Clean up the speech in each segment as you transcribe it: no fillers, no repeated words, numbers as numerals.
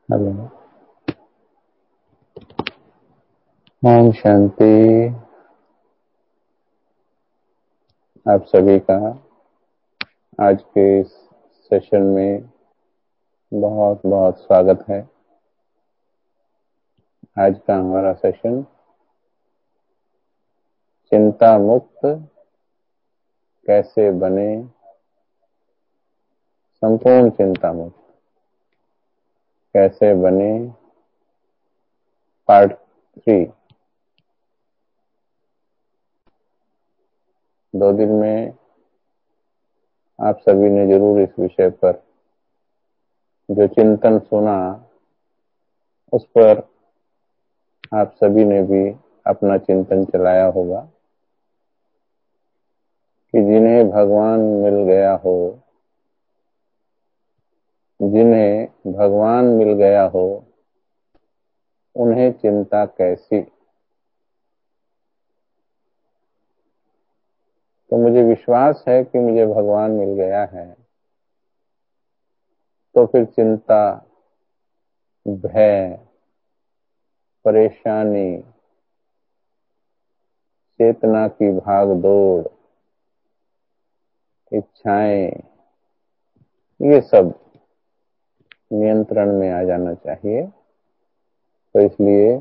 Hello. Om Shanti. आप सभी का आज के इस सेशन में बहुत बहुत स्वागत है। आज का हमारा सेशन चिंता मुक्त कैसे बने, संपूर्ण चिंता मुक्त कैसे बने, पार्ट 3। 2 दिन में आप सभी ने जरूर इस विषय पर जो चिंतन सुना, उस पर आप सभी ने भी अपना चिंतन चलाया होगा कि जिन्हें भगवान मिल गया हो, जिन्हें भगवान मिल गया हो, उन्हें चिंता कैसी। तो मुझे विश्वास है कि मुझे भगवान मिल गया है, तो फिर चिंता, भय, परेशानी, चेतना की भाग दौड़, इच्छाएं, ये सब नियंत्रण में आ जाना चाहिए। तो इसलिए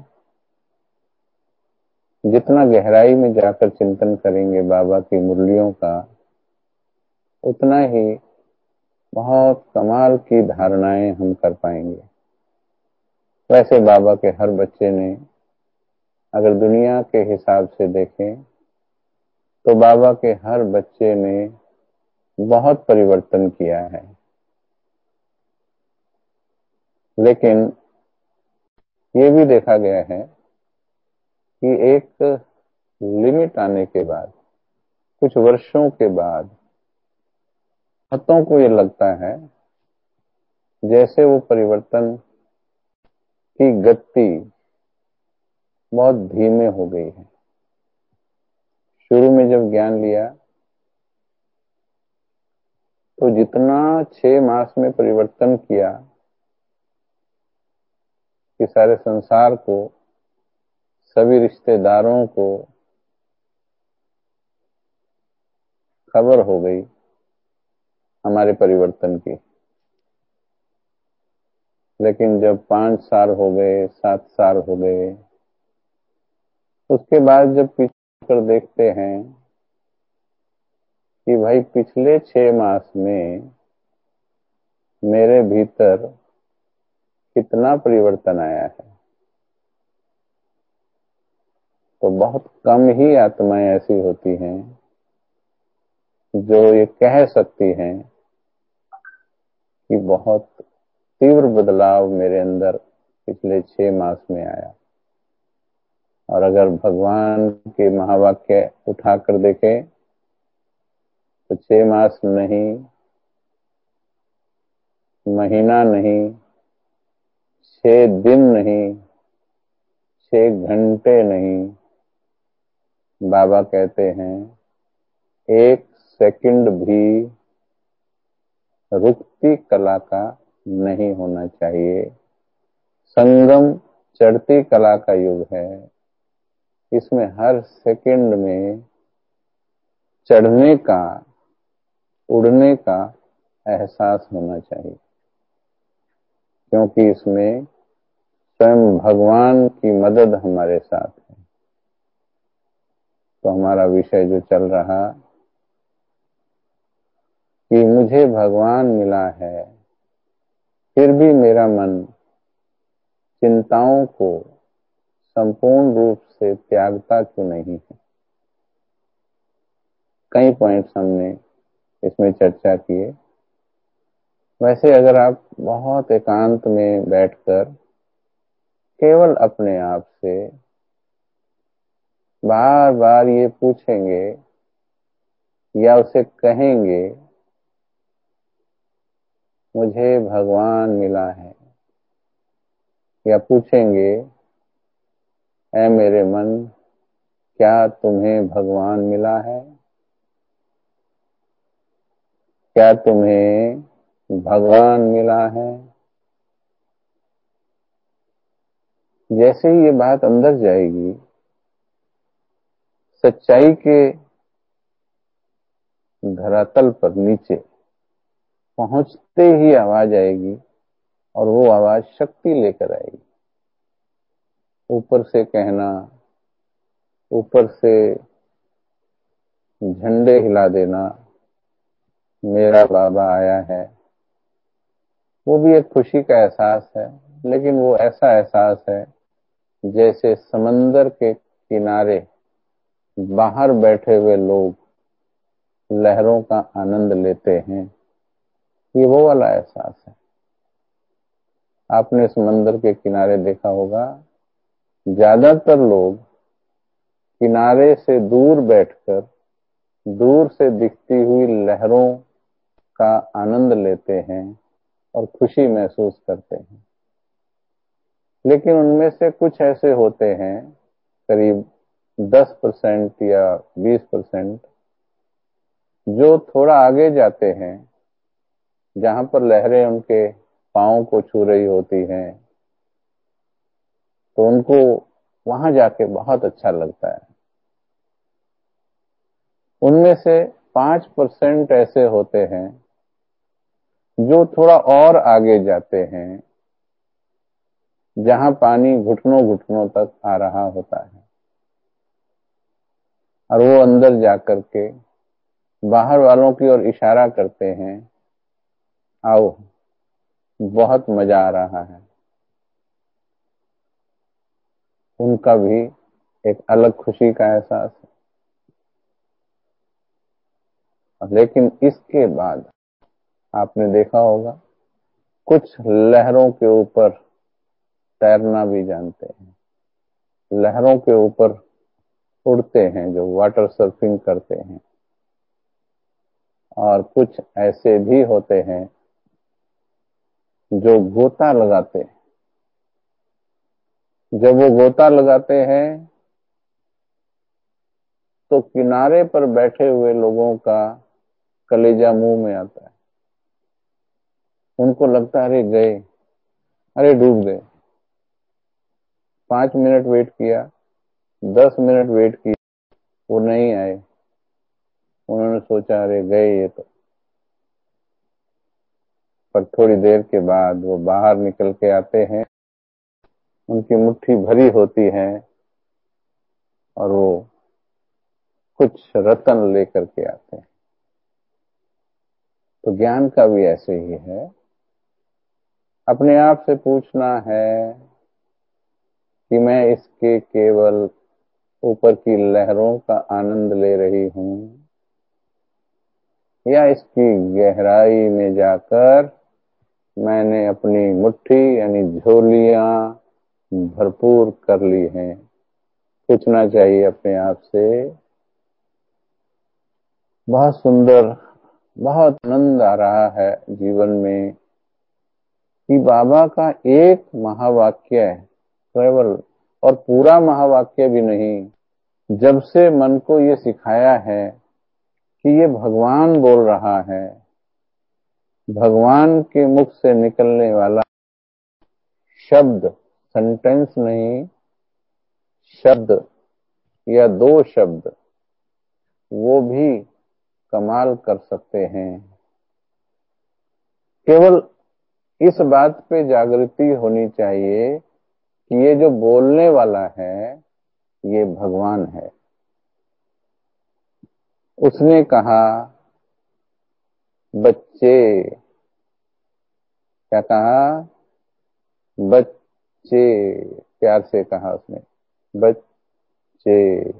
जितना गहराई में जाकर चिंतन करेंगे बाबा की मुरलियों का, उतना ही बहुत कमाल की धारणाएं हम कर पाएंगे। वैसे बाबा के हर बच्चे ने, अगर दुनिया के हिसाब से देखें, तो बाबा के हर बच्चे ने बहुत परिवर्तन किया है। लेकिन ये भी देखा गया है कि एक लिमिट आने के बाद, कुछ वर्षों के बाद, बहुतों को ये लगता है जैसे वो परिवर्तन की गति बहुत धीमे हो गई है। शुरू में जब ज्ञान लिया तो जितना 6 मास में परिवर्तन किया कि सारे संसार को, सभी रिश्तेदारों को खबर हो गई हमारे परिवर्तन की। लेकिन जब 5 साल हो गए, 7 साल हो गए, उसके बाद जब पीछे कर देखते हैं कि भाई पिछले 6 मास में मेरे भीतर कितना परिवर्तन आया है, तो बहुत कम ही आत्माएं ऐसी होती हैं जो ये कह सकती हैं कि बहुत तीव्र बदलाव मेरे अंदर पिछले 6 मास में आया। और अगर भगवान के महावाक्य उठाकर देखें तो 6 मास नहीं, महीना नहीं, 6 दिन नहीं, 6 घंटे नहीं, बाबा कहते हैं 1 सेकंड भी रुकती कला का नहीं होना चाहिए। संगम चढ़ती कला का युग है। इसमें हर सेकंड में चढ़ने का, उड़ने का एहसास होना चाहिए, क्योंकि इसमें स्वयं भगवान की मदद हमारे साथ है। तो हमारा विषय जो चल रहा कि मुझे भगवान मिला है, फिर भी मेरा मन चिंताओं को संपूर्ण रूप से त्यागता क्यों नहीं है। कई पॉइंट्स हमने इसमें चर्चा किए। वैसे अगर आप बहुत एकांत में बैठकर केवल अपने आप से बार बार ये पूछेंगे या उसे कहेंगे, मुझे भगवान मिला है, या पूछेंगे, ऐ मेरे मन, क्या तुम्हें भगवान मिला है? क्या तुम्हें भगवान मिला है? जैसे ही ये बात अंदर जाएगी, सच्चाई के धरातल पर नीचे पहुंचते ही आवाज आएगी, और वो आवाज शक्ति लेकर आएगी। ऊपर से कहना, ऊपर से झंडे हिला देना, मेरा बाबा आया है, वो भी एक खुशी का एहसास है, लेकिन वो ऐसा एहसास है जैसे समंदर के किनारे बाहर बैठे हुए लोग लहरों का आनंद लेते हैं। ये वो वाला एहसास है। आपने समंदर के किनारे देखा होगा, ज्यादातर लोग किनारे से दूर बैठकर दूर से दिखती हुई लहरों का आनंद लेते हैं और खुशी महसूस करते हैं। लेकिन उनमें से कुछ ऐसे होते हैं, करीब 10% या 20%, जो थोड़ा आगे जाते हैं, जहां पर लहरें उनके पांव को छू रही होती हैं, तो उनको वहां जाके बहुत अच्छा लगता है। उनमें से 5% ऐसे होते हैं जो थोड़ा और आगे जाते हैं, जहां पानी घुटनों घुटनों तक आ रहा होता है, और वो अंदर जाकर के बाहर वालों की ओर इशारा करते हैं, आओ, बहुत मजा आ रहा है। उनका भी एक अलग खुशी का एहसास है। लेकिन इसके बाद आपने देखा होगा, कुछ लहरों के ऊपर तैरना भी जानते हैं, लहरों के ऊपर उड़ते हैं, जो वाटर सर्फिंग करते हैं। और कुछ ऐसे भी होते हैं जो गोता लगाते हैं। जब वो गोता लगाते हैं तो किनारे पर बैठे हुए लोगों का कलेजा मुंह में आता है। उनको लगता है अरे गए, अरे डूब गए। 5 मिनट वेट किया, 10 मिनट वेट किया, वो नहीं आए। उन्होंने सोचा अरे गए ये तो। पर थोड़ी देर के बाद वो बाहर निकल के आते हैं, उनकी मुट्ठी भरी होती है, और वो कुछ रतन लेकर के आते हैं। तो ज्ञान का भी ऐसे ही है। अपने आप से पूछना है कि मैं इसके केवल ऊपर की लहरों का आनंद ले रही हूं, या इसकी गहराई में जाकर मैंने अपनी मुट्ठी यानी झोलियां भरपूर कर ली हैं। पूछना चाहिए अपने आप से। बहुत सुंदर, बहुत आनंद आ रहा है जीवन में कि बाबा का एक महावाक्य केवल, और पूरा महावाक्य भी नहीं, जब से मन को ये सिखाया है कि ये भगवान बोल रहा है, भगवान के मुख से निकलने वाला शब्द, सेंटेंस नहीं, शब्द या दो शब्द, वो भी कमाल कर सकते हैं। केवल इस बात पे जागृति होनी चाहिए कि ये जो बोलने वाला है ये भगवान है। उसने कहा बच्चे, क्या कहा? बच्चे, प्यार से कहा उसने, बच्चे,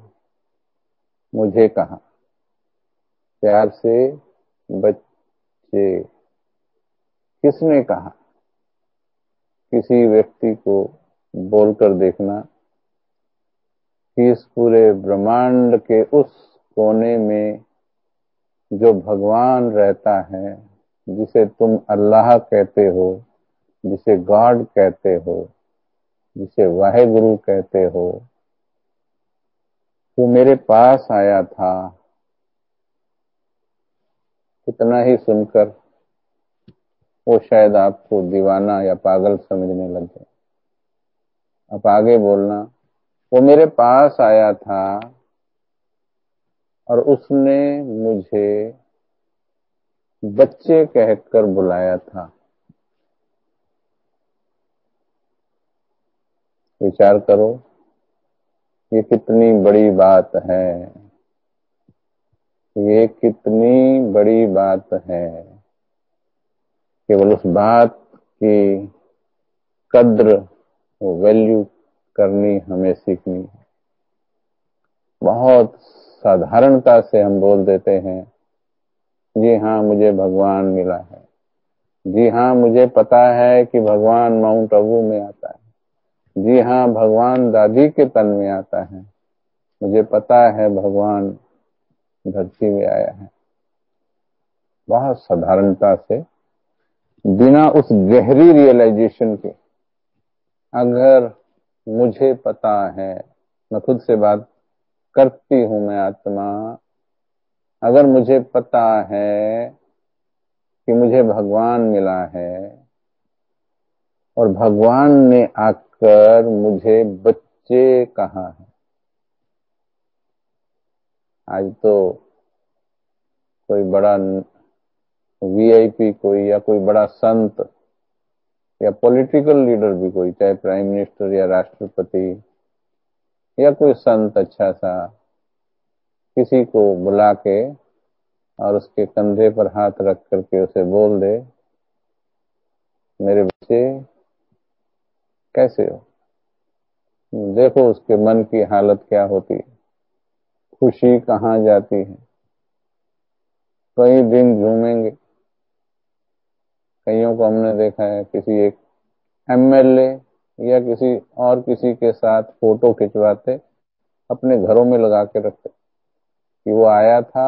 मुझे कहा प्यार से, बच्चे। किसने कहा? किसी व्यक्ति को बोलकर देखना कि इस पूरे ब्रह्मांड के उस कोने में जो भगवान रहता है, जिसे तुम अल्लाह कहते हो, जिसे गॉड कहते हो, जिसे वाहेगुरु कहते हो, वो मेरे पास आया था। इतना ही सुनकर वो शायद आपको दीवाना या पागल समझने लगे। अब आगे बोलना। वो मेरे पास आया था और उसने मुझे बच्चे कहकर बुलाया था। विचार करो, ये कितनी बड़ी बात है, ये कितनी बड़ी बात है। केवल उस बात की कद्र, वैल्यू करनी हमें सीखनी है। बहुत साधारणता से हम बोल देते हैं, जी हाँ मुझे भगवान मिला है, जी हाँ मुझे पता है कि भगवान माउंट आबू में आता है, जी हाँ भगवान दादी के तन में आता है, मुझे पता है भगवान धरती में आया है। बहुत साधारणता से, बिना उस गहरी रियलाइजेशन के, अगर मुझे पता है, मैं खुद से बात करती हूं, मैं आत्मा, अगर मुझे पता है कि मुझे भगवान मिला है और भगवान ने आकर मुझे बच्चे कहा है। आज तो कोई बड़ा वीआईपी कोई, या कोई बड़ा संत, या पॉलिटिकल लीडर भी कोई, चाहे प्राइम मिनिस्टर या राष्ट्रपति या कोई संत अच्छा सा, किसी को बुला के और उसके कंधे पर हाथ रख करके उसे बोल दे, मेरे बच्चे कैसे हो, देखो उसके मन की हालत क्या होती है, खुशी कहाँ जाती है। कई दिन झूमेंगे। कईयों को हमने देखा है, किसी एक एमएलए या किसी और किसी के साथ फोटो खिंचवाते, अपने घरों में लगा के रखते कि वो आया था,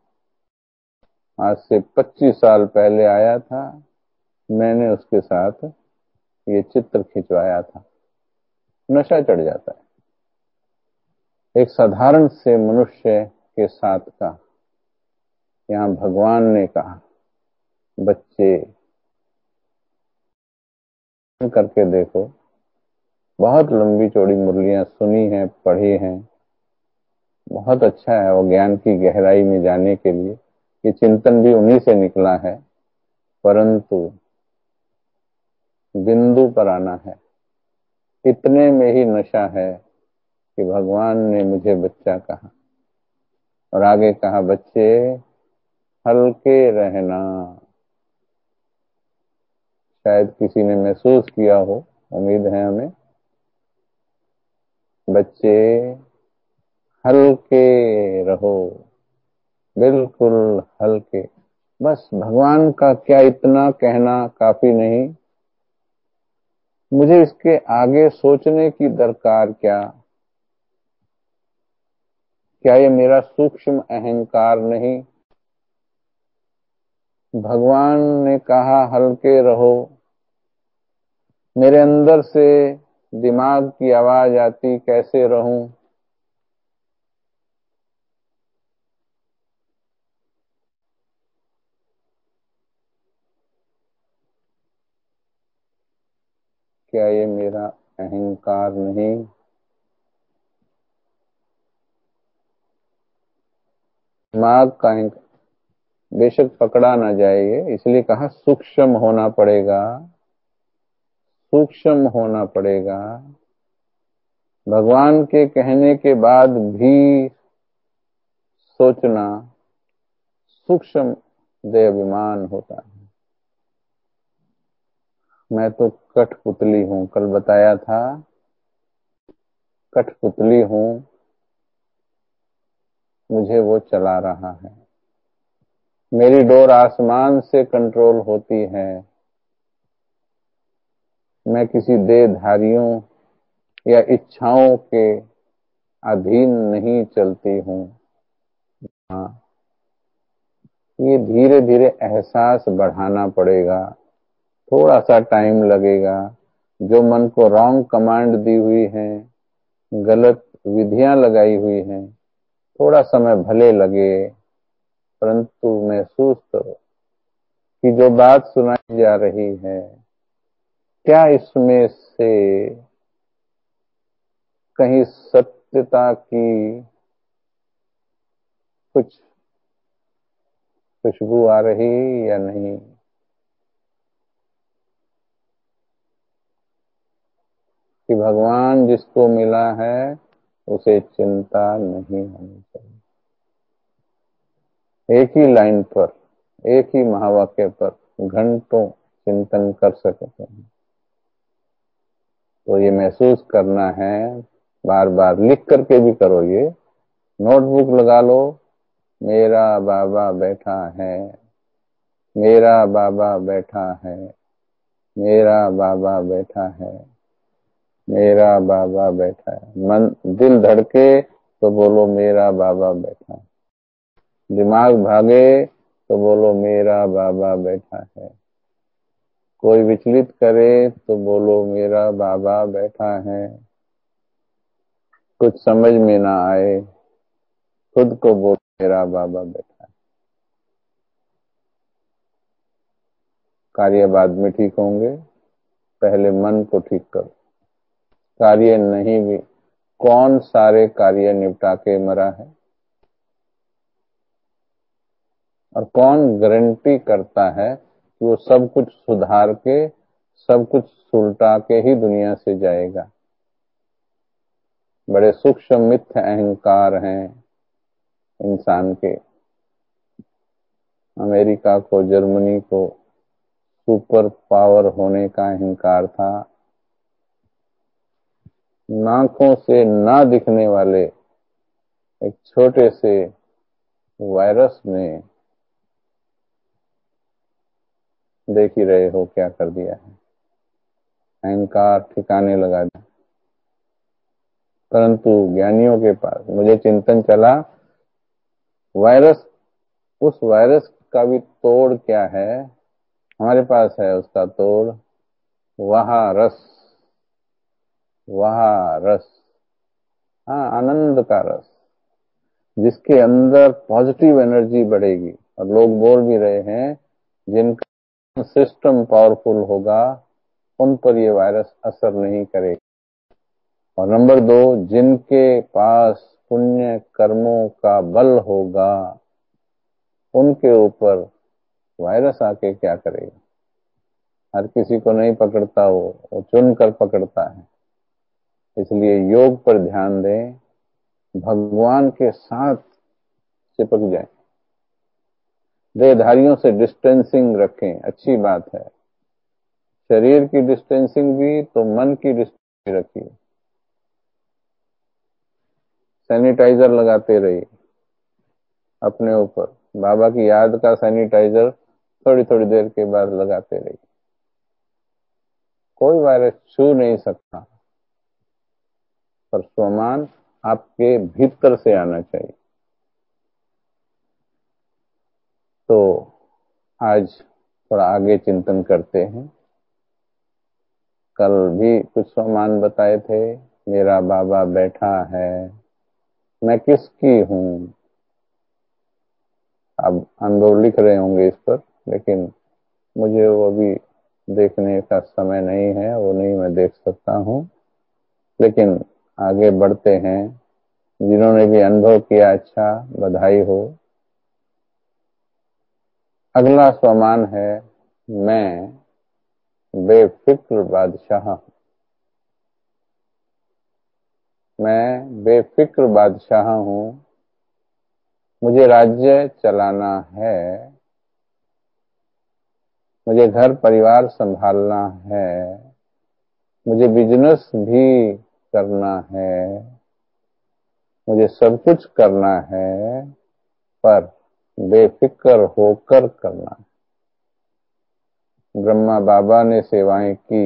आज से 25 साल पहले आया था, मैंने उसके साथ ये चित्र खिंचवाया था। नशा चढ़ जाता है एक साधारण से मनुष्य के साथ का। यहाँ भगवान ने कहा, बच्चे करके देखो। बहुत लंबी चौड़ी मुरलियां सुनी हैं, पढ़ी हैं, बहुत अच्छा है वो ज्ञान की गहराई में जाने के लिए। ये चिंतन भी उन्हीं से निकला है, परंतु बिंदु पर आना है। इतने में ही नशा है कि भगवान ने मुझे बच्चा कहा और आगे कहा, बच्चे हल्के रहना। शायद किसी ने महसूस किया हो, उम्मीद है हमें। बच्चे हल्के रहो, बिल्कुल हल्के। बस भगवान का क्या इतना कहना काफी नहीं, मुझे इसके आगे सोचने की दरकार क्या? क्या ये मेरा सूक्ष्म अहंकार नहीं? भगवान ने कहा हल्के रहो, मेरे अंदर से दिमाग की आवाज आती, कैसे रहूं? क्या ये मेरा अहंकार नहीं? दिमाग का बेशक पकड़ा ना जाएगा, इसलिए कहा सूक्ष्म होना पड़ेगा, सूक्ष्म होना पड़ेगा। भगवान के कहने के बाद भी सोचना सूक्ष्म देहाभिमान होता है। मैं तो कठपुतली हूं, कल बताया था, कठपुतली हूं, मुझे वो चला रहा है। मेरी डोर आसमान से कंट्रोल होती है, मैं किसी देहधारियों या इच्छाओं के अधीन नहीं चलती हूं। हाँ, ये धीरे धीरे एहसास बढ़ाना पड़ेगा, थोड़ा सा टाइम लगेगा। जो मन को रॉन्ग कमांड दी हुई है, गलत विधियां लगाई हुई हैं, थोड़ा समय भले लगे, परंतु महसूस करो कि जो बात सुनाई जा रही है, क्या इसमें से कहीं सत्यता की कुछ खुशबू आ रही या नहीं? कि भगवान जिसको मिला है उसे चिंता नहीं होनी चाहिए। एक ही लाइन पर, एक ही महावाक्य पर घंटों चिंतन कर सकते हैं। तो ये महसूस करना है, बार बार लिख करके भी करो। ये नोटबुक लगा लो, मेरा बाबा बैठा है, मेरा बाबा बैठा है, मेरा बाबा बैठा है, मेरा बाबा बैठा है। मन दिल धड़के तो बोलो मेरा बाबा बैठा है, दिमाग भागे तो बोलो मेरा बाबा बैठा है, कोई विचलित करे तो बोलो मेरा बाबा बैठा है, कुछ समझ में ना आए खुद को बोलो मेरा बाबा बैठा है। कार्य बाद में ठीक होंगे, पहले मन को ठीक करो। कार्य नहीं भी, कौन सारे कार्य निपटा के मरा है? और कौन गारंटी करता है कि वो सब कुछ सुधार के, सब कुछ सुलटा के ही दुनिया से जाएगा? बड़े सूक्ष्म मिथ्य अहंकार हैं इंसान के। अमेरिका को, जर्मनी को सुपर पावर होने का अहंकार था। नाकों से ना दिखने वाले एक छोटे से वायरस में देख ही रहे हो क्या कर दिया है। अहंकार ठिकाने लगा दिया। परंतु ज्ञानियों के पास मुझे चिंतन चला, वायरस, उस वायरस का भी तोड़ क्या है? हमारे पास है उसका तोड़, वहा रस, वहा रस। हाँ, आनंद का रस, जिसके अंदर पॉजिटिव एनर्जी बढ़ेगी। और लोग बोल भी रहे हैं जिनका सिस्टम पावरफुल होगा उन पर ये वायरस असर नहीं करेगा। और नंबर 2, जिनके पास पुण्य कर्मों का बल होगा उनके ऊपर वायरस आके क्या करेगा? हर किसी को नहीं पकड़ता, वो चुन कर पकड़ता है। इसलिए योग पर ध्यान दें, भगवान के साथ चिपक जाएं, देहधारियों से डिस्टेंसिंग रखें, अच्छी बात है। शरीर की डिस्टेंसिंग भी तो मन की डिस्टेंसिंग रखिए। सैनिटाइजर लगाते रहिए अपने ऊपर, बाबा की याद का सैनिटाइजर थोड़ी थोड़ी देर के बाद लगाते रहिए। कोई वायरस छू नहीं सकता, पर स्वमान आपके भीतर से आना चाहिए। तो आज थोड़ा आगे चिंतन करते हैं। कल भी कुछ स्वमान बताए थे, मेरा बाबा बैठा है, मैं किसकी हूं? अब अनुभव लिख रहे होंगे इस पर, लेकिन मुझे वो अभी देखने का समय नहीं है, वो नहीं मैं देख सकता हूं। लेकिन आगे बढ़ते हैं। जिन्होंने भी अनुभव किया, अच्छा, बधाई हो। अगला स्वमान है, मैं बेफिक्र बादशाह। मैं बेफिक्र बादशाह हूं, मुझे राज्य चलाना है, मुझे घर परिवार संभालना है, मुझे बिजनेस भी करना है, मुझे सब कुछ करना है, पर बेफिक्र होकर करना है। ब्रह्मा बाबा ने सेवाएं की,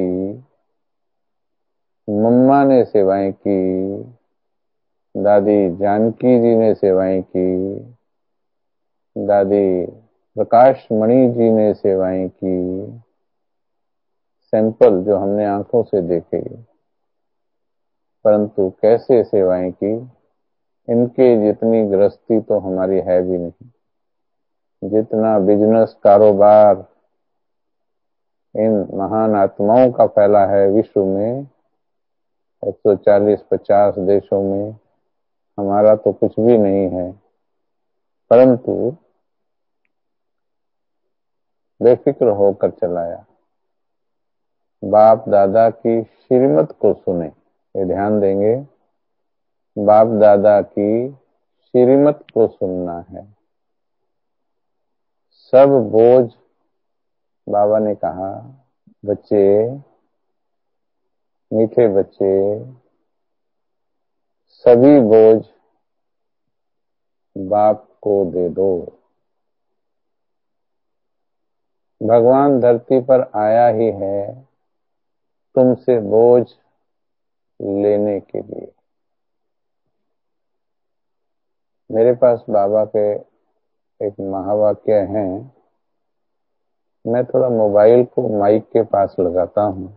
मम्मा ने सेवाएं की, दादी जानकी जी ने सेवाएं की, दादी प्रकाश मणि जी ने सेवाएं की। सैंपल जो हमने आंखों से देखे, परंतु कैसे सेवाएं की, इनके जितनी गृहस्थी तो हमारी है भी नहीं। जितना बिजनेस कारोबार इन महान आत्माओं का फैला है विश्व में, 140-50 देशों में हमारा तो कुछ भी नहीं है, परंतु बेफिक्र होकर चलाया। बाप दादा की श्रीमत को सुने, ये ध्यान देंगे, बाप दादा की श्रीमत को सुनना है। सब बोझ, बाबा ने कहा, बच्चे, मीठे बच्चे, सभी बोझ बाप को दे दो। भगवान धरती पर आया ही है तुमसे बोझ लेने के लिए। मेरे पास बाबा के एक महावाक्य हैं, मैं थोड़ा मोबाइल को माइक के पास लगाता हूं,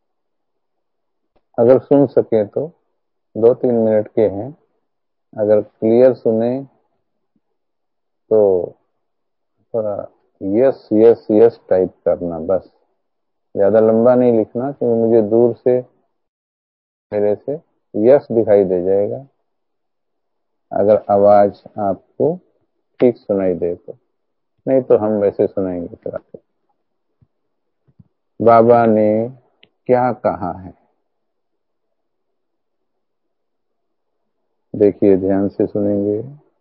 अगर सुन सके तो 2-3 मिनट के हैं, अगर क्लियर सुने तो थोड़ा यस यस यस टाइप करना, बस ज्यादा लंबा नहीं लिखना, क्योंकि मुझे दूर से मेरे से यस दिखाई दे जाएगा अगर आवाज आपको ठीक सुनाई दे तो, नहीं तो हम वैसे सुनाएंगे। फिर बाबा ने क्या कहा है, देखिए, ध्यान से सुनेंगे।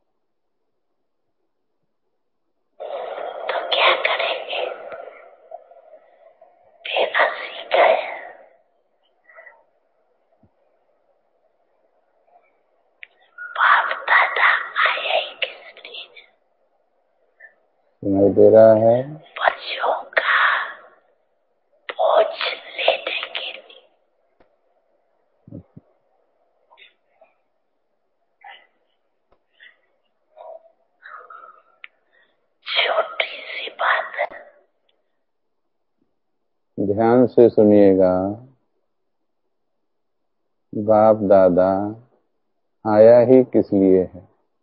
तो क्या करेंगे? देना सीख गए। बाप दादा आया ही किस लिए? सुनाई दे रहा है? बच्चों का बोझ लेने के लिए। छोटी सी बात है, ध्यान से सुनिएगा। बाप दादा आया ही किस लिए है?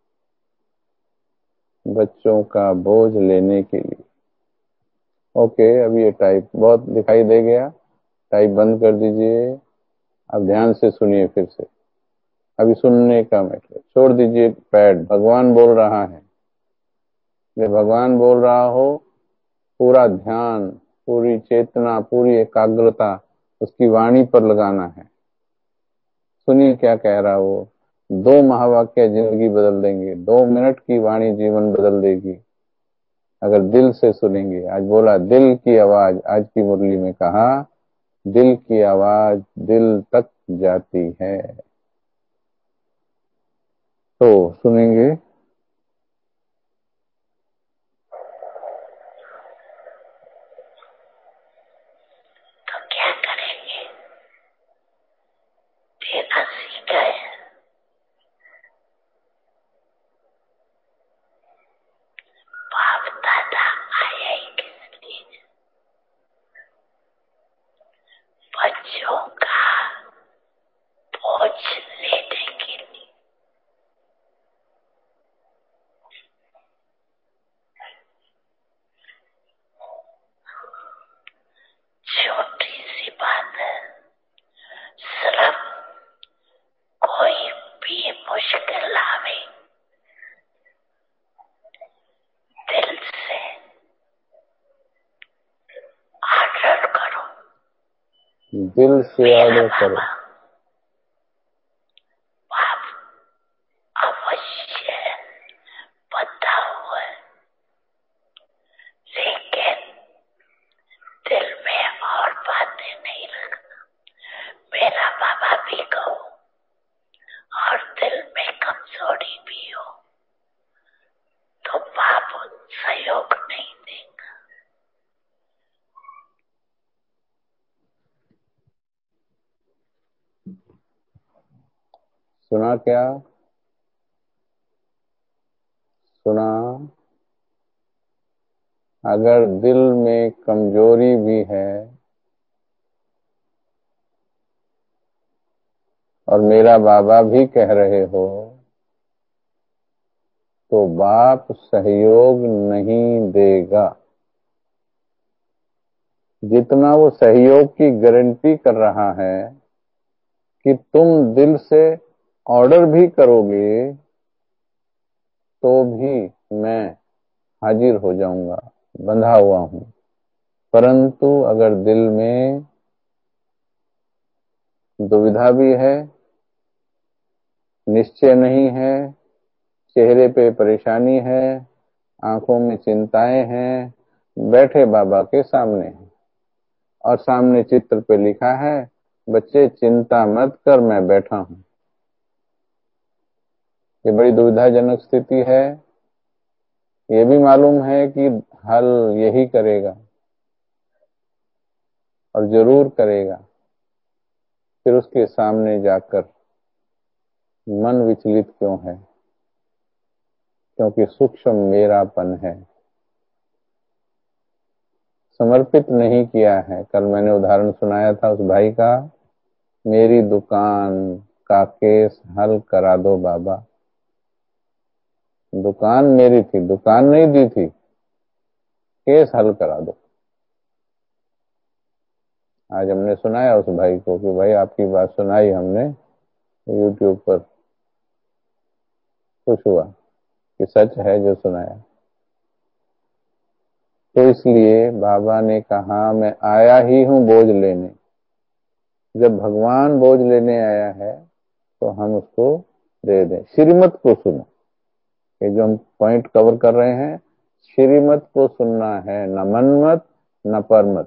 बच्चों का बोझ लेने के लिए। ओके, अब ये टाइप बहुत दिखाई दे गया, टाइप बंद कर दीजिए। अब ध्यान से सुनिए फिर से, अभी सुनने का मैटर छोड़ दीजिए, पैड, भगवान बोल रहा है। जब भगवान बोल रहा हो, पूरा ध्यान, पूरी चेतना, पूरी एकाग्रता उसकी वाणी पर लगाना है। सुनिए क्या कह रहा वो। 2 महावाक्य जिंदगी बदल देंगे, 2 मिनट की वाणी जीवन बदल देगी अगर दिल से सुनेंगे। आज बोला दिल की आवाज, आज की मुरली में कहा दिल की आवाज दिल तक जाती है। तो सुनेंगे। तो क्या करेंगे? देना सीख गए। बाप दादा आया ही किस लिए? बच्चों का बोझ लेने के लिए। छोटी सी बात है, सिर्फ कोई भी मुश्किल आवे, दिल से आदर करो। दिल से आदर करो। बाप अवश्य बता हुआ है, लेकिन दिल में और बातें नहीं रखना। मेरा बाबा भी कहो और दिल में कमजोरी भी हो तो बाप सहयोग नहीं देगा। सुना क्या? सुना? अगर दिल में कमजोरी भी है और मेरा बाबा भी कह रहे हो, तो बाप सहयोग नहीं देगा। जितना वो सहयोग की गारंटी कर रहा है कि तुम दिल से ऑर्डर भी करोगे तो भी मैं हाजिर हो जाऊंगा, बंधा हुआ हूं। परंतु अगर दिल में दुविधा भी है, निश्चय नहीं है, चेहरे पे परेशानी है, आंखों में चिंताएं हैं, बैठे बाबा के सामने हैं और सामने चित्र पे लिखा है, बच्चे चिंता मत कर, मैं बैठा हूं। ये बड़ी दुविधाजनक स्थिति है। ये भी मालूम है कि हल यही करेगा और जरूर करेगा। फिर उसके सामने जाकर मन विचलित क्यों है? क्योंकि सूक्ष्म मेरापन है, समर्पित नहीं किया है। कल मैंने उदाहरण सुनाया था उस भाई का, मेरी दुकान का केस हल करा दो बाबा। दुकान मेरी थी, दुकान नहीं दी थी, केस हल करा दो। आज हमने सुनाया उस भाई को कि भाई आपकी बात सुनाई हमने यूट्यूब पर, खुश हुआ कि सच है जो सुनाया। तो इसलिए बाबा ने कहा मैं आया ही हूं बोझ लेने। जब भगवान बोझ लेने आया है तो हम उसको दे दें। श्रीमत को सुनो, ये जो हम पॉइंट कवर कर रहे हैं, श्रीमत को सुनना है, न मनमत न परमत।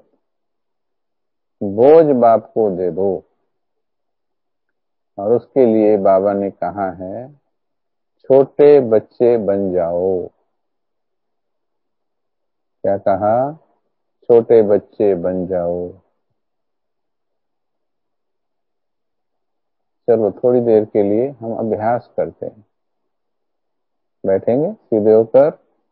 बोझ बाप को दे दो। और उसके लिए बाबा ने कहा है छोटे बच्चे बन जाओ। क्या कहा? छोटे बच्चे बन जाओ। चलो थोड़ी देर के लिए हम अभ्यास करते हैं। बैठेंगे सीधे होकर,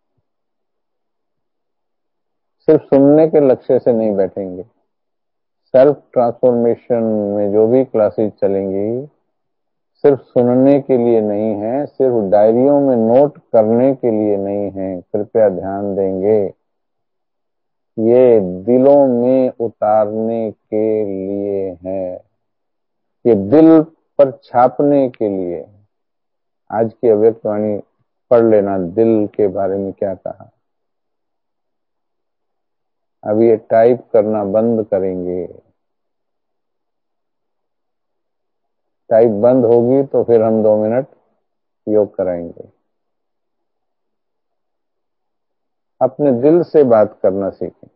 सिर्फ सुनने के लक्ष्य से नहीं बैठेंगे। सेल्फ ट्रांसफॉर्मेशन में जो भी क्लासेस चलेंगी सिर्फ सुनने के लिए नहीं है, सिर्फ डायरियों में नोट करने के लिए नहीं है। कृपया ध्यान देंगे, ये दिलों में उतारने के लिए है, ये दिल पर छापने के लिए। आज की अव्यक्तवाणी पढ़ लेना, दिल के बारे में क्या कहा। अब ये टाइप करना बंद करेंगे। टाइप बंद होगी तो फिर हम 2 मिनट योग कराएंगे। अपने दिल से बात करना सीखें।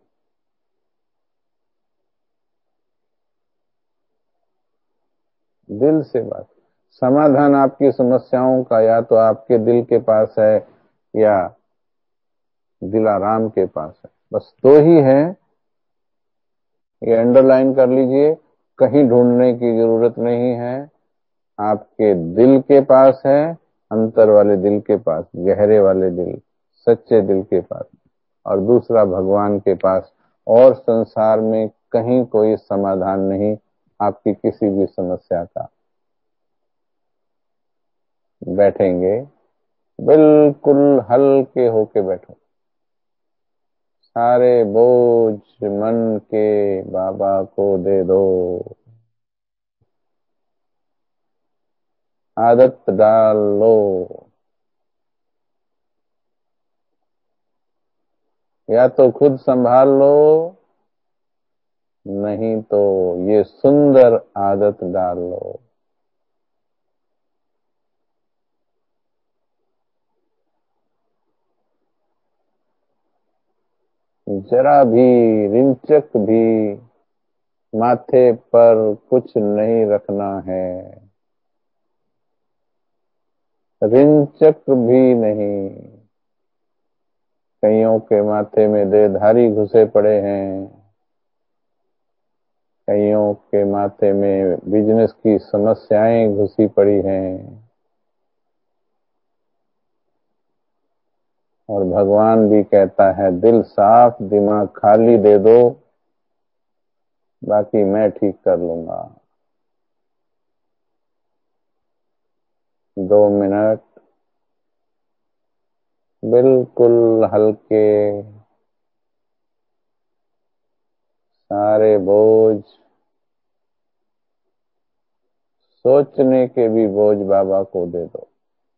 दिल से बात। समाधान आपकी समस्याओं का या तो आपके दिल के पास है या दिलाराम के पास है। बस दो ही है, ये अंडरलाइन कर लीजिए। कहीं ढूंढने की जरूरत नहीं है। आपके दिल के पास है, अंतर वाले दिल के पास, गहरे वाले दिल, सच्चे दिल के पास, और दूसरा भगवान के पास। और संसार में कहीं कोई समाधान नहीं आपकी किसी भी समस्या का। बैठेंगे, बिल्कुल हल्के होके बैठो। सारे बोझ मन के बाबा को दे दो। आदत डाल लो, या तो खुद संभाल लो, नहीं तो ये सुंदर आदत डाल लो। जरा भी रिंचक भी माथे पर कुछ नहीं रखना है, रिंचक भी नहीं। कईयों के माथे में देहधारी घुसे पड़े हैं, कईयों के माथे में बिजनेस की समस्याएं घुसी पड़ी हैं। और भगवान भी कहता है दिल साफ, दिमाग खाली दे दो, बाकी मैं ठीक कर लूंगा। 2 मिनट बिल्कुल हल्के, सारे बोझ सोचने के भी बोझ बाबा को दे दो।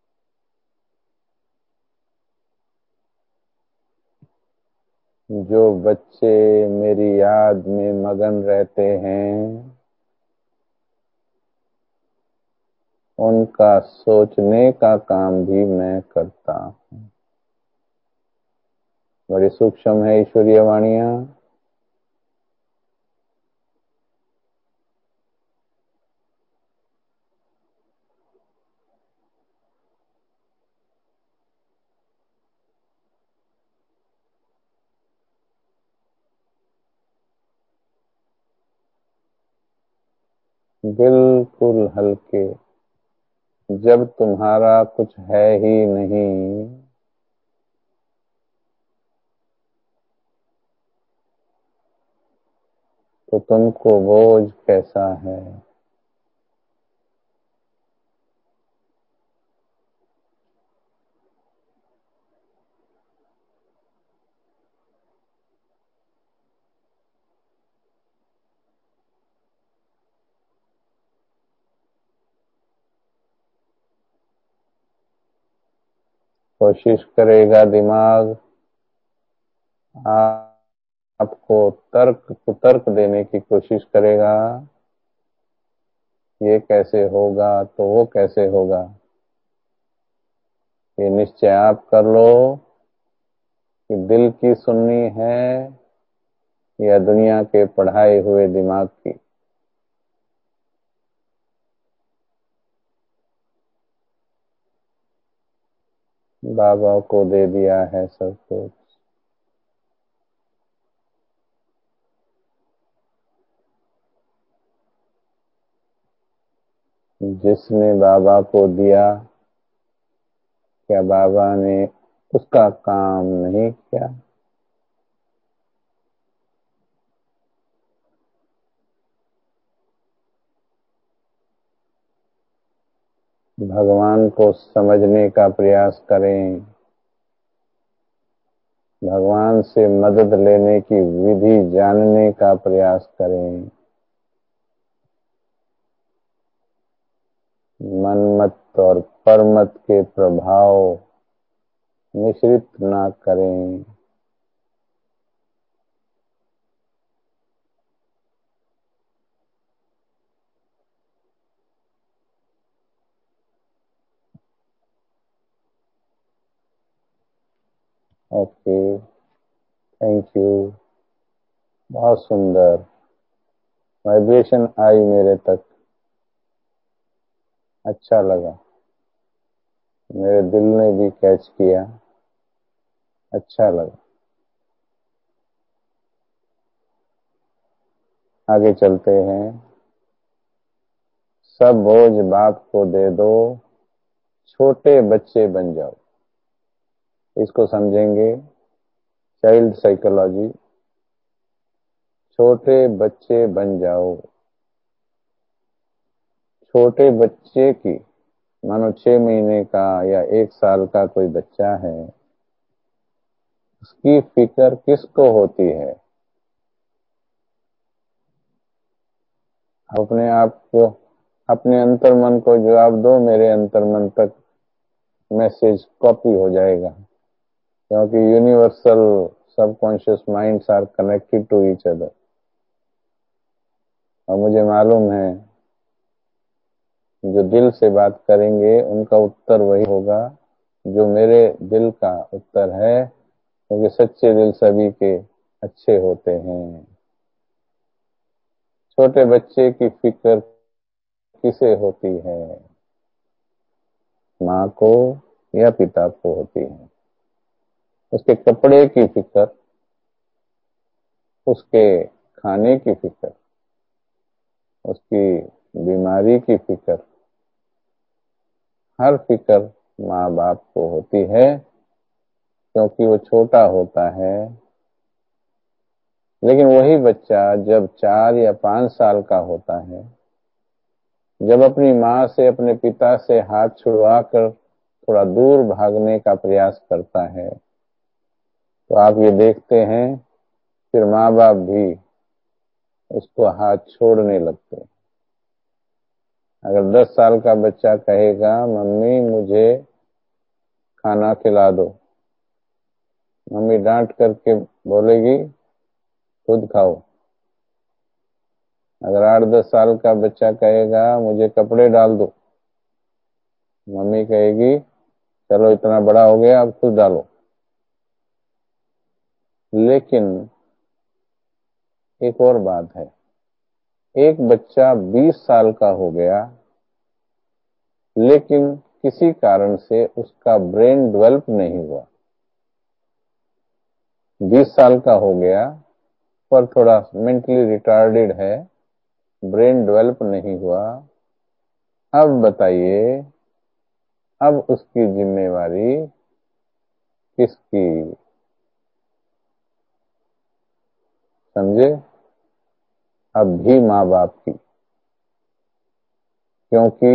जो बच्चे मेरी याद में मगन रहते हैं, उनका सोचने का काम भी मैं करता हूँ। बड़ी सूक्ष्म है ईश्वरीय वाणियां। बिल्कुल हल्के। जब तुम्हारा कुछ है ही नहीं, तो तुमको बोझ कैसा है। कोशिश करेगा दिमाग आपको तर्क कुतर्क देने की कोशिश करेगा। ये कैसे होगा तो वो कैसे होगा। ये निश्चय आप कर लो कि दिल की सुननी है या दुनिया के पढ़ाए हुए दिमाग की। बाबा को दे दिया है सब कुछ। जिसने बाबा को दिया, क्या बाबा ने उसका काम नहीं किया। भगवान को समझने का प्रयास करें। भगवान से मदद लेने की विधि जानने का प्रयास करें। मनमत और परमत के प्रभाव मिश्रित ना करें। Okay, thank you. बहुत सुंदर वाइब्रेशन आई मेरे तक। अच्छा लगा। मेरे दिल ने भी कैच किया। अच्छा लगा। आगे चलते हैं। सब बोझ बाप को दे दो, छोटे बच्चे बन जाओ। इसको समझेंगे। Child psychology. छोटे बच्चे बन जाओ। छोटे बच्चे की, मानो 6 महीने का या 1 साल का कोई बच्चा है, उसकी फिक्र किसको होती है। अपने आप को, अपने अंतर्मन को जवाब दो। मेरे अंतर्मन तक मैसेज कॉपी हो जाएगा, क्योंकि universal subconscious minds are connected to each other. और मुझे मालूम है जो दिल से बात करेंगे उनका उत्तर वही होगा जो मेरे दिल का उत्तर है, क्योंकि सच्चे दिल सभी के अच्छे होते हैं। छोटे बच्चे की फिक्र किसे होती है, माँ को या पिता को होती है। उसके कपड़े की फिक्र, उसके खाने की फिक्र, उसकी बीमारी की फिक्र, हर फिक्र माँ बाप को होती है, क्योंकि वो छोटा होता है। लेकिन वही बच्चा जब 4 या 5 साल का होता है, जब अपनी माँ से, अपने पिता से हाथ छुड़वाकर थोड़ा दूर भागने का प्रयास करता है, तो आप ये देखते हैं फिर माँ बाप भी उसको हाथ छोड़ने लगते हैं। अगर 10 साल का बच्चा कहेगा मम्मी मुझे खाना खिला दो, मम्मी डांट करके बोलेगी खुद खाओ। अगर 8-10 साल का बच्चा कहेगा मुझे कपड़े डाल दो, मम्मी कहेगी चलो इतना बड़ा हो गया अब खुद डालो। लेकिन एक और बात है, एक बच्चा 20 साल का हो गया लेकिन किसी कारण से उसका ब्रेन डेवलप नहीं हुआ। 20 साल का हो गया पर थोड़ा मेंटली रिटार्डेड है, ब्रेन डेवलप नहीं हुआ। अब बताइए, अब उसकी जिम्मेवारी किसकी? समझे? अब भी माँ बाप की, क्योंकि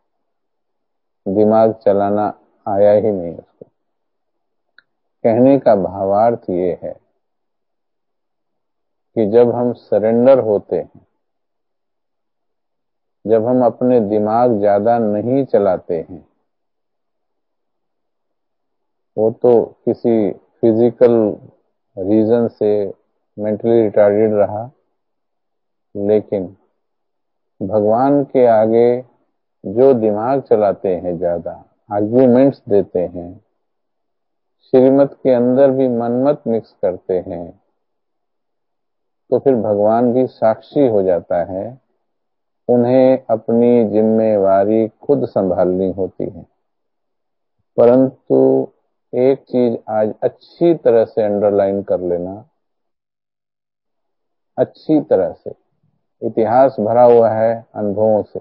दिमाग चलाना आया ही नहीं उसको। कहने का भावार्थ ये है कि जब हम सरेंडर होते हैं, जब हम अपने दिमाग ज्यादा नहीं चलाते हैं, वो तो किसी फिजिकल रीजन से मेंटली रिटार्डेड रहा, लेकिन भगवान के आगे जो दिमाग चलाते हैं, ज्यादा आर्ग्यूमेंट्स देते हैं, श्रीमत के अंदर भी मनमत मिक्स करते हैं, तो फिर भगवान भी साक्षी हो जाता है। उन्हें अपनी जिम्मेवारी खुद संभालनी होती है। परंतु एक चीज आज अच्छी तरह से अंडरलाइन कर लेना, अच्छी तरह से, इतिहास भरा हुआ है अनुभवों से,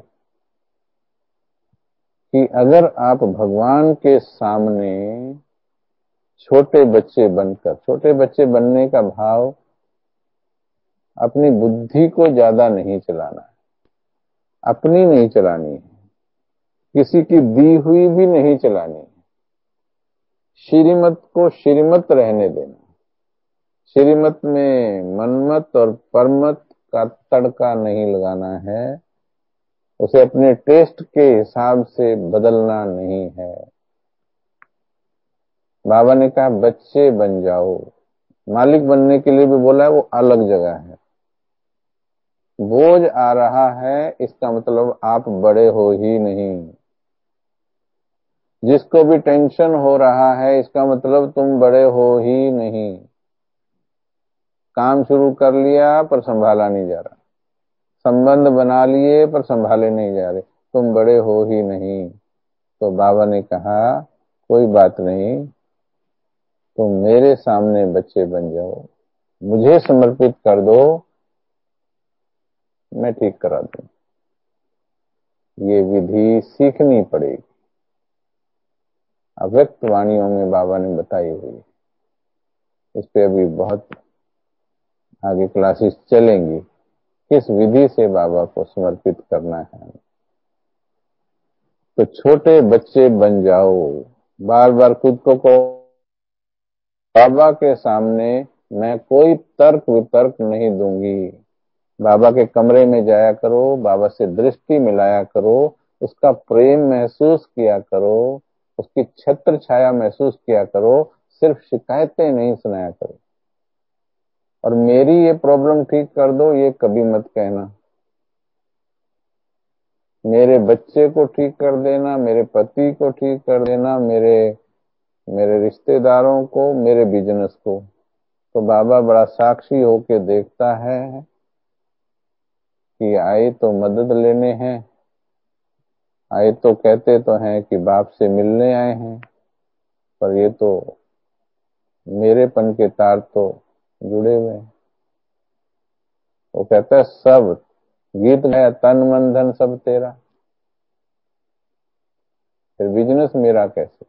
कि अगर आप भगवान के सामने छोटे बच्चे बनकर, छोटे बच्चे बनने का भाव अपनी बुद्धि को ज्यादा नहीं चलाना है, अपनी नहीं चलानी है, किसी की दी हुई भी नहीं चलानी है, श्रीमत को श्रीमत रहने देना। श्रीमत में मनमत और परमत का तड़का नहीं लगाना है, उसे अपने टेस्ट के हिसाब से बदलना नहीं है। बाबा ने कहा बच्चे बन जाओ, मालिक बनने के लिए भी बोला है, वो अलग जगह है। बोझ आ रहा है इसका मतलब आप बड़े हो ही नहीं। जिसको भी टेंशन हो रहा है इसका मतलब तुम बड़े हो ही नहीं। काम शुरू कर लिया पर संभाला नहीं जा रहा, संबंध बना लिए पर संभाले नहीं जा रहे, तुम बड़े हो ही नहीं। तो बाबा ने कहा कोई बात नहीं, तुम मेरे सामने बच्चे बन जाओ, मुझे समर्पित कर दो, मैं ठीक करा दूं। ये विधि सीखनी पड़ेगी, अव्यक्त वाणियों में बाबा ने बताई हुई है। इस पे अभी बहुत आगे क्लासेस चलेंगी, किस विधि से बाबा को समर्पित करना है। तो छोटे बच्चे बन जाओ, बार बार खुद को बाबा के सामने मैं कोई तर्क वितर्क नहीं दूंगी। बाबा के कमरे में जाया करो, बाबा से दृष्टि मिलाया करो, उसका प्रेम महसूस किया करो, उसकी छत्र छाया महसूस किया करो, सिर्फ शिकायतें नहीं सुनाया करो। और मेरी ये प्रॉब्लम ठीक कर दो ये कभी मत कहना। मेरे बच्चे को ठीक कर देना, मेरे पति को ठीक कर देना, मेरे रिश्तेदारों को, मेरे बिजनेस को। तो बाबा बड़ा साक्षी होके देखता है कि आए तो मदद लेने हैं, आए तो कहते तो हैं कि बाप से मिलने आए हैं, पर ये तो मेरेपन के तार तो जुड़े हुए हैं। वो कहता है सब गीत गाया तन मन धन सब तेरा, फिर बिजनेस मेरा कैसे?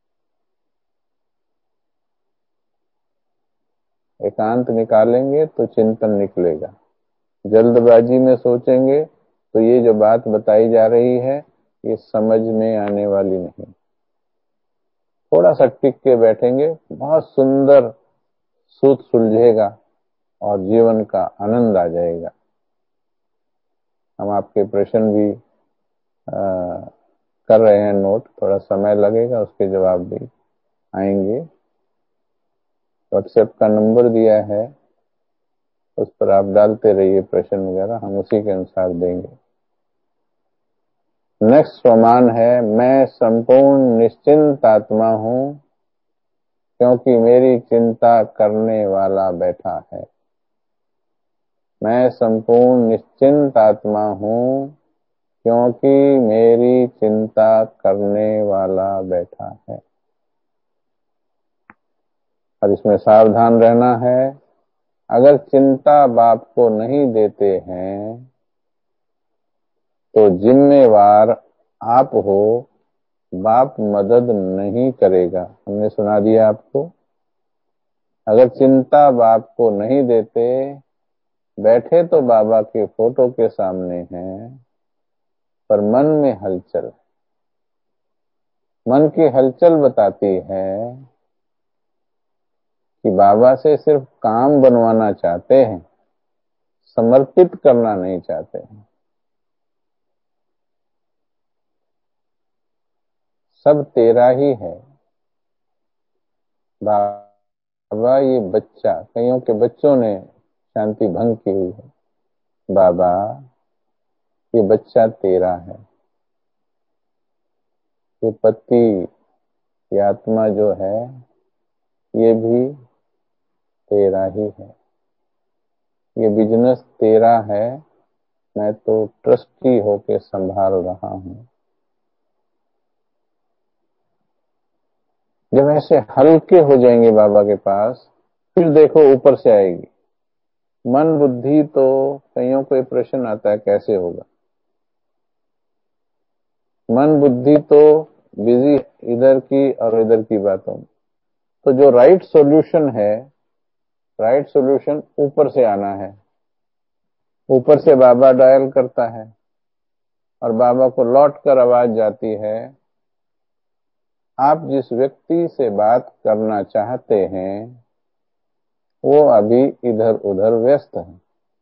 एकांत निकालेंगे तो चिंतन निकलेगा, जल्दबाजी में सोचेंगे तो ये जो बात बताई जा रही है ये समझ में आने वाली नहीं। थोड़ा सा टिक के बैठेंगे, बहुत सुंदर सूत सुलझेगा और जीवन का आनंद आ जाएगा। हम आपके प्रश्न भी कर रहे हैं नोट, थोड़ा समय लगेगा, उसके जवाब भी आएंगे। व्हाट्सएप का नंबर दिया है, उस पर आप डालते रहिए प्रश्न वगैरह, हम उसी के अनुसार देंगे। नेक्स्ट स्वमान है, मैं संपूर्ण निश्चिंत आत्मा हूं क्योंकि मेरी चिंता करने वाला बैठा है। मैं संपूर्ण निश्चिंत आत्मा हूं क्योंकि मेरी चिंता करने वाला बैठा है। और इसमें सावधान रहना है, अगर चिंता बाप को नहीं देते हैं तो जिम्मेवार आप हो, बाप मदद नहीं करेगा। हमने सुना दिया आपको, अगर चिंता बाप को नहीं देते, बैठे तो बाबा के फोटो के सामने हैं, पर मन में हलचल, मन की हलचल बताती है कि बाबा से सिर्फ काम बनवाना चाहते हैं, समर्पित करना नहीं चाहते हैं। सब तेरा ही है बाबा। ये बच्चा, कईयों के बच्चों ने शांति भंग की हुई है। बाबा ये बच्चा तेरा है, ये पति, ये आत्मा जो है, ये भी तेरा ही है। ये बिजनेस तेरा है, मैं तो ट्रस्टी होके संभाल रहा हूं। जब ऐसे हल्के हो जाएंगे बाबा के पास, फिर देखो ऊपर से आएगी मन बुद्धि। तो कईयों को ये प्रश्न आता है कैसे होगा। मन बुद्धि तो बिजी इधर की और इधर की बातों में। तो जो राइट सॉल्यूशन है, राइट सॉल्यूशन ऊपर से आना है। ऊपर से बाबा डायल करता है और बाबा को लौट कर आवाज जाती है, आप जिस व्यक्ति से बात करना चाहते हैं वो अभी इधर उधर व्यस्त है।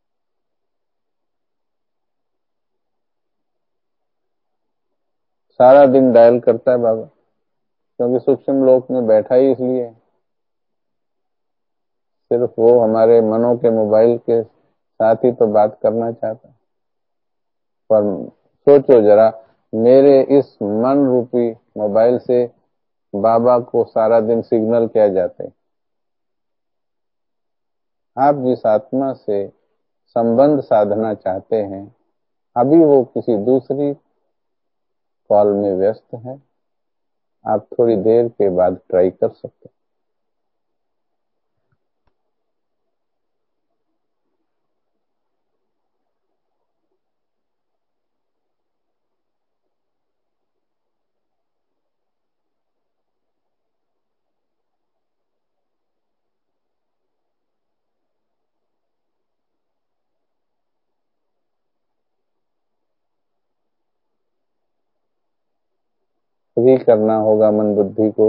सारा दिन डायल करता है बाबा, क्योंकि सूक्ष्म लोक में बैठा ही इसलिए, सिर्फ वो हमारे मनों के मोबाइल के साथ ही तो बात करना चाहता है। पर सोचो जरा, मेरे इस मन रूपी मोबाइल से बाबा को सारा दिन सिग्नल क्या जाते हैं। आप जिस आत्मा से संबंध साधना चाहते हैं, अभी वो किसी दूसरी कॉल में व्यस्त है। आप थोड़ी देर के बाद ट्राई कर सकते हैं। फ्री करना होगा मन बुद्धि को,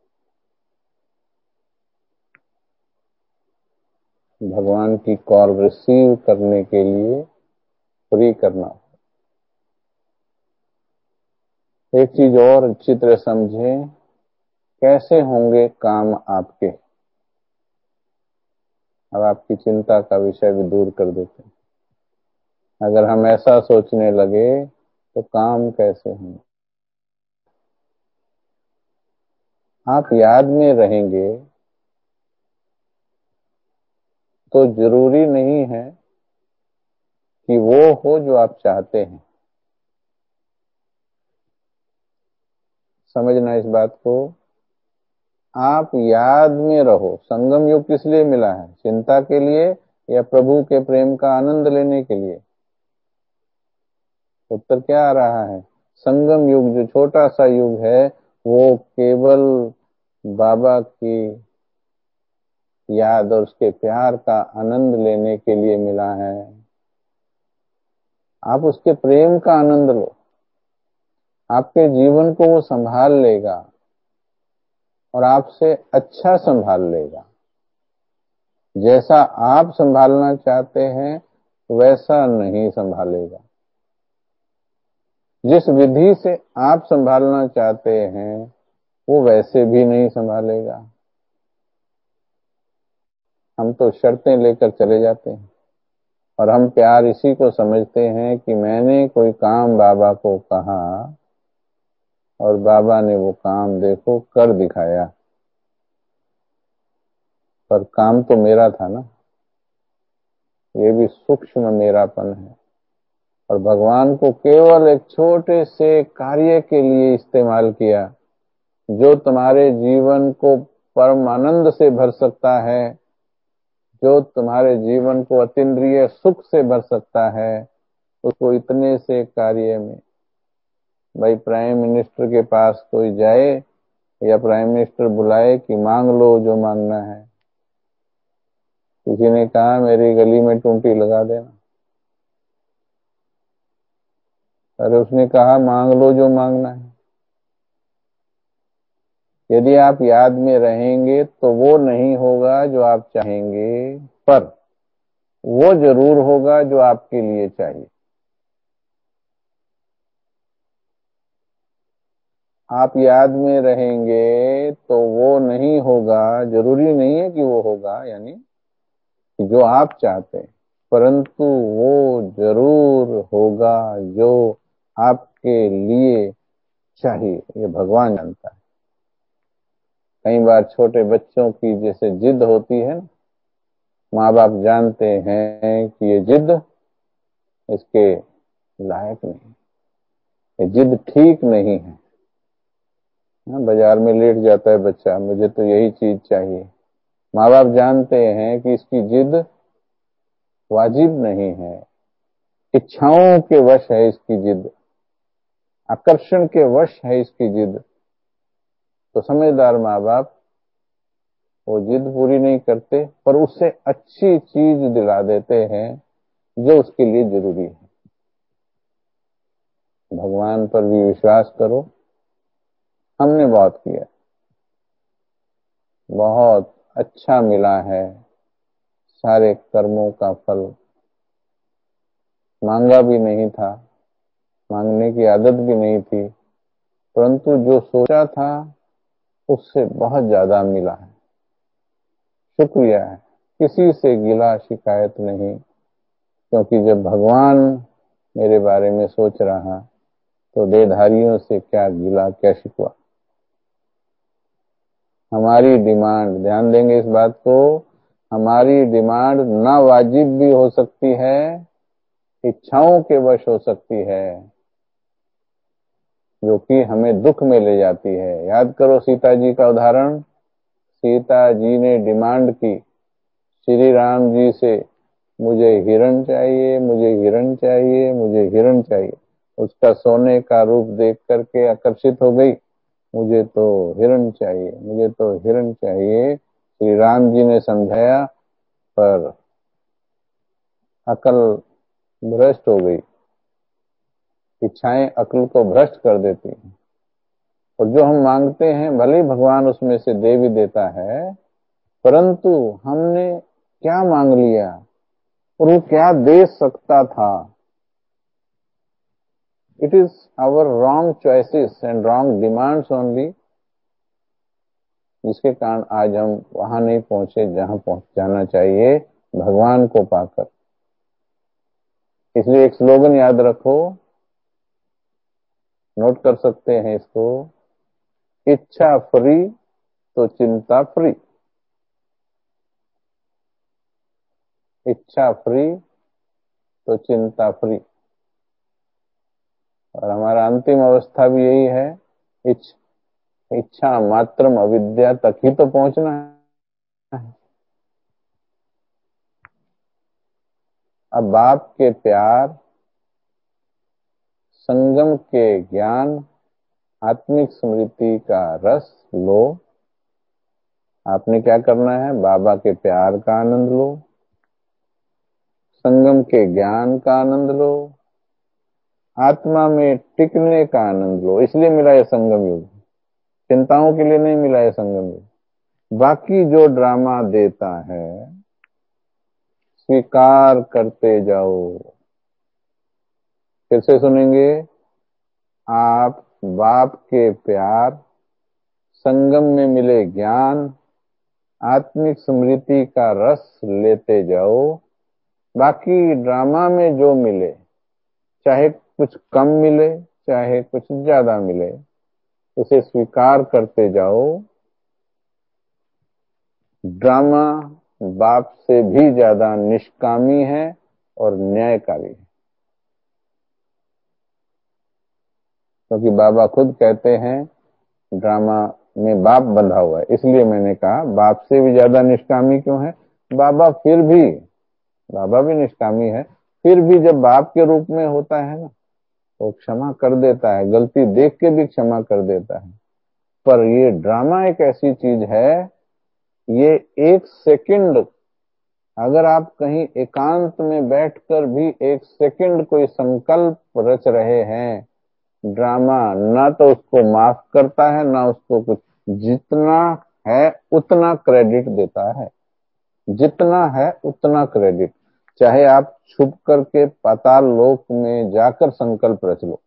भगवान की कॉल रिसीव करने के लिए फ्री करना। एक चीज और अच्छी तरह समझें, कैसे होंगे काम आपके। अब आपकी चिंता का विषय भी दूर कर देते हैं। अगर हम ऐसा सोचने लगे तो काम कैसे होंगे। आप याद में रहेंगे तो जरूरी नहीं है कि वो हो जो आप चाहते हैं। समझना इस बात को, आप याद में रहो। संगम युग किस लिए मिला है, चिंता के लिए या प्रभु के प्रेम का आनंद लेने के लिए। उत्तर क्या आ रहा है, संगम युग जो छोटा सा युग है वो केवल बाबा की याद और उसके प्यार का आनंद लेने के लिए मिला है। आप उसके प्रेम का आनंद लो, आपके जीवन को वो संभाल लेगा और आपसे अच्छा संभाल लेगा। जैसा आप संभालना चाहते हैं वैसा नहीं संभालेगा। जिस विधि से आप संभालना चाहते हैं वो वैसे भी नहीं संभालेगा। हम तो शर्तें लेकर चले जाते हैं और हम प्यार इसी को समझते हैं कि मैंने कोई काम बाबा को कहा और बाबा ने वो काम देखो कर दिखाया, पर काम तो मेरा था ना। ये भी सूक्ष्म मेरापन है। और भगवान को केवल एक छोटे से कार्य के लिए इस्तेमाल किया जो तुम्हारे जीवन को परम आनंद से भर सकता है, जो तुम्हारे जीवन को अतीन्द्रिय सुख से भर सकता है, उसको इतने से कार्य में। भाई प्राइम मिनिस्टर के पास कोई जाए या प्राइम मिनिस्टर बुलाए कि मांग लो जो मांगना है। किसी ने कहा मेरी गली में टूंटी लगा देना, अरे उसने कहा मांग लो जो मांगना है। यदि आप याद में रहेंगे तो वो नहीं होगा जो आप चाहेंगे, पर वो जरूर होगा जो आपके लिए चाहिए। आप याद में रहेंगे तो वो नहीं होगा, जरूरी नहीं है कि वो होगा यानी कि जो आप चाहते हैं, परंतु वो जरूर होगा जो आपके लिए चाहिए। ये भगवान जानता है। कई बार छोटे बच्चों की जैसे जिद होती है ना, माँ बाप जानते हैं कि ये जिद इसके लायक नहीं, ये जिद ठीक नहीं है। बाजार में लेट जाता है बच्चा, मुझे तो यही चीज चाहिए। माँ बाप जानते हैं कि इसकी जिद वाजिब नहीं है, इच्छाओं के वश है इसकी जिद, आकर्षण के वश है इसकी जिद। तो समझदार माँ बाप वो जिद पूरी नहीं करते, पर उससे अच्छी चीज दिला देते हैं जो उसके लिए जरूरी है। भगवान पर भी विश्वास करो। हमने बहुत किया, बहुत अच्छा मिला है सारे कर्मों का फल। मांगा भी नहीं था, मांगने की आदत भी नहीं थी, परंतु जो सोचा था उससे बहुत ज्यादा मिला है। शुक्रिया है, किसी से गिला शिकायत नहीं, क्योंकि जब भगवान मेरे बारे में सोच रहा तो देहधारियों से क्या गिला क्या शिकवा। हमारी डिमांड, ध्यान देंगे इस बात को, हमारी डिमांड ना वाजिब भी हो सकती है, इच्छाओं के वश हो सकती है, जो कि हमें दुख में ले जाती है। याद करो सीता जी का उदाहरण। सीता जी ने डिमांड की श्री राम जी से, मुझे हिरण चाहिए, मुझे हिरण चाहिए, मुझे हिरण चाहिए। उसका सोने का रूप देख करके आकर्षित हो गई, मुझे तो हिरण चाहिए, मुझे तो हिरण चाहिए। श्री राम जी ने समझाया, पर अकल भ्रष्ट हो गई। इच्छाएं अक्ल को भ्रष्ट कर देती हैं, और जो हम मांगते हैं भले ही भगवान उसमें से दे भी देता है, परंतु हमने क्या मांग लिया और वो क्या दे सकता था। It is our wrong choices and wrong demands only, जिसके कारण आज हम वहां नहीं पहुंचे जहां पहुंच जाना चाहिए भगवान को पाकर। इसलिए एक स्लोगन याद रखो, नोट कर सकते हैं इसको, इच्छा फ्री तो चिंता फ्री। इच्छा फ्री तो चिंता फ्री। और हमारा अंतिम अवस्था भी यही है, इच्छा मात्रम अविद्या तक ही तो पहुंचना है। अब बाप के प्यार, संगम के ज्ञान, आत्मिक स्मृति का रस लो। आपने क्या करना है, बाबा के प्यार का आनंद लो, संगम के ज्ञान का आनंद लो, आत्मा में टिकने का आनंद लो। इसलिए मिला यह संगम युग, चिंताओं के लिए नहीं मिला यह संगम युग। बाकी जो ड्रामा देता है स्वीकार करते जाओ। फिर से सुनेंगे, आप बाप के प्यार, संगम में मिले ज्ञान, आत्मिक स्मृति का रस लेते जाओ। बाकी ड्रामा में जो मिले, चाहे कुछ कम मिले चाहे कुछ ज्यादा मिले, उसे स्वीकार करते जाओ। ड्रामा बाप से भी ज्यादा निष्कामी है और न्यायकारी है, क्योंकि बाबा खुद कहते हैं ड्रामा में बाप बंधा हुआ है। इसलिए मैंने कहा बाप से भी ज्यादा निष्कामी क्यों है। बाबा भी निष्कामी है, फिर भी जब बाप के रूप में होता है ना, वो क्षमा कर देता है, गलती देख के भी क्षमा कर देता है। पर ये ड्रामा एक ऐसी चीज है, ये एक सेकंड, अगर आप कहीं एकांत में बैठकर भी एक सेकंड कोई संकल्प रच रहे हैं, ड्रामा ना तो उसको माफ करता है ना उसको कुछ, जितना है उतना क्रेडिट देता है, जितना है उतना क्रेडिट। चाहे आप छुप करके पाताल लोक में जाकर संकल्प रच लो,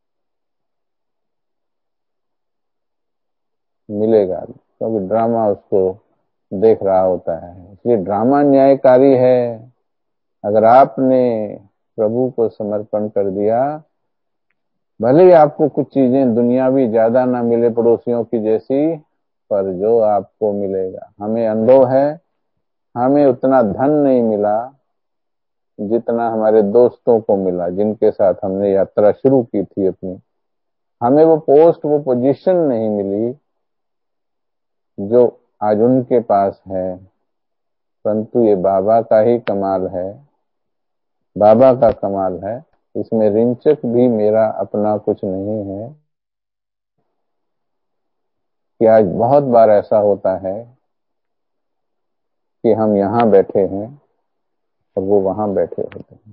मिलेगा, क्योंकि ड्रामा उसको देख रहा होता है। इसलिए ड्रामा न्यायकारी है। अगर आपने प्रभु को समर्पण कर दिया, भले ही आपको कुछ चीजें दुनियावी ज्यादा ना मिले पड़ोसियों की जैसी, पर जो आपको मिलेगा, हमें अनुभव है, हमें उतना धन नहीं मिला जितना हमारे दोस्तों को मिला, जिनके साथ हमने यात्रा शुरू की थी अपनी। हमें वो पोस्ट, वो पोजीशन नहीं मिली जो आज उनके पास है, परंतु ये बाबा का ही कमाल है, बाबा का कमाल है। इसमें रिंचक भी मेरा अपना कुछ नहीं है कि आज बहुत बार ऐसा होता है कि हम यहाँ बैठे हैं और वो वहां बैठे होते हैं,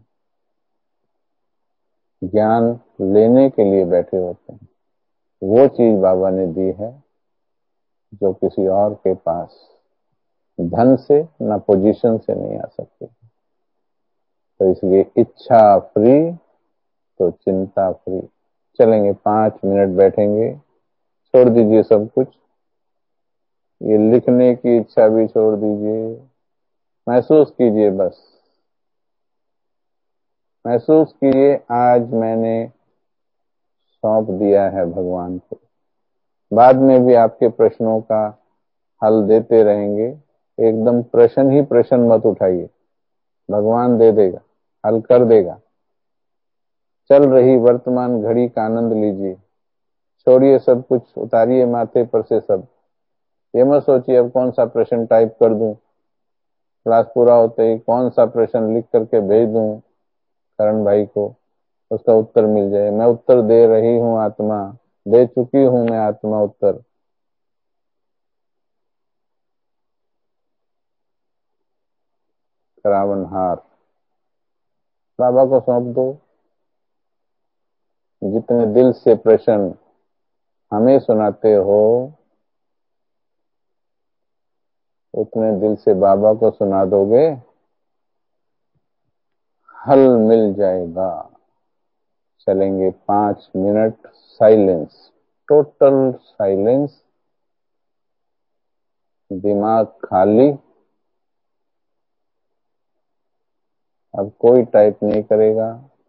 ज्ञान लेने के लिए बैठे होते हैं। वो चीज बाबा ने दी है जो किसी और के पास धन से ना पोजीशन से नहीं आ सकती। तो इसलिए इच्छा फ्री तो चिंता फ्री। चलेंगे 5 मिनट बैठेंगे, छोड़ दीजिए सब कुछ, ये लिखने की इच्छा भी छोड़ दीजिए, महसूस कीजिए, बस महसूस कीजिए आज मैंने सौंप दिया है भगवान को। बाद में भी आपके प्रश्नों का हल देते रहेंगे। एकदम प्रश्न ही प्रश्न मत उठाइए, भगवान दे देगा, हल कर देगा। चल रही वर्तमान घड़ी का आनंद लीजिए, छोड़िए सब कुछ, उतारिए माथे पर से सब। ये मत सोचिए अब कौन सा प्रश्न टाइप कर दूं, क्लास पूरा होते ही कौन सा प्रश्न लिख करके भेज दूं करण भाई को, उसका उत्तर मिल जाए। मैं उत्तर दे रही हूँ आत्मा, दे चुकी हूं मैं आत्मा उत्तर। रावणहार बाबा को सौंप दो। जितने दिल से प्रश्न हमें सुनाते हो, उतने दिल से बाबा को सुना दोगे, हल मिल जाएगा। चलेंगे 5 मिनट साइलेंस, टोटल साइलेंस, दिमाग खाली। अब कोई टाइप नहीं करेगा,